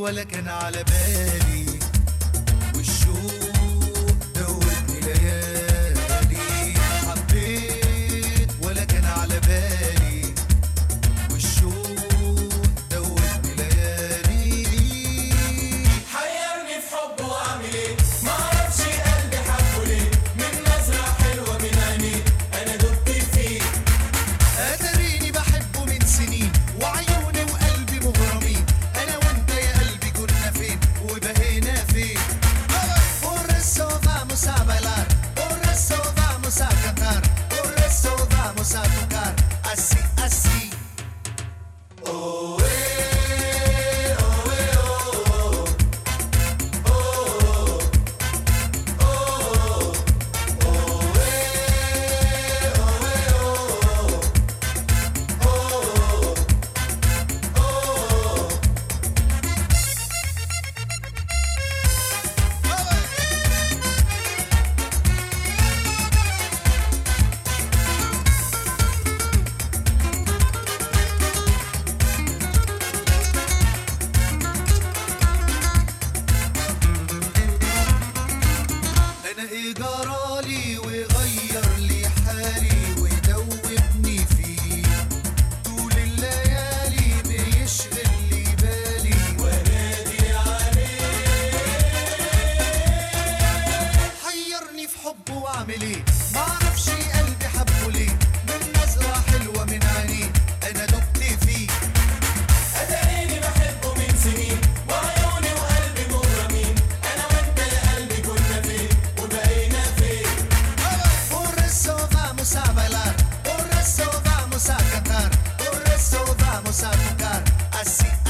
ولا كان على بالي، والشوق دوبني ليالي. حبيت ولا كان على بالي، والشوق دوبني ليالي. حيرني في حبه واعمل ايه؟ معرفش قلبي حبه ليه، من نظرة حلوة من عينيه انا دبت فيه. اتريني بحبه من سنين، وعيوني وقلبي مغرمين. انا وانت يا قلبي كنا فين وبقينا فين؟ Por eso vamos a bailar, por eso vamos a cantar, por eso vamos a tocar, así, así. انا ايه جرالي وغير لي حالي ودوبني فيه، طول الليالي بيشغل لي بالي وانادي عليه. حيرني في حبه واعمل ايه؟ معرفش قلبي حبه ليه، من نظرة حلوة من عينيه انا دبت فيه. اتريني بحبه من سنين، وعيوني وقلبي مغرمين. انا وانت يا قلبي كنا فين وبقينا فين؟ Por eso vamos a bailar, por eso vamos a cantar, por eso vamos a tocar, así,